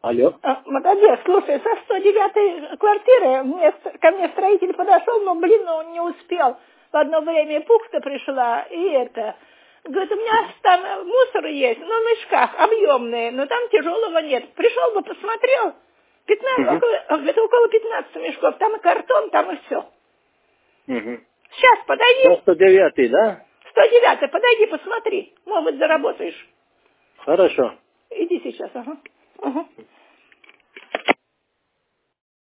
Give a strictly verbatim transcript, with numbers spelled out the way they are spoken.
Алло. А, молодец, слушай, со сто девятой квартиры мне, ко мне строитель подошел, но, блин, он не успел. В одно время пухта пришла, и это... Говорит, у меня там мусор есть, но в мешках объемные, но там тяжелого нет. Пришел бы, посмотрел, пятнадцать, Угу. около, где-то около пятнадцати мешков, там и картон, там и все. Угу. Сейчас подойди, сто девятый, да? сто девятый, подойди, посмотри, может быть, заработаешь. Хорошо. Иди сейчас, ага. Ага.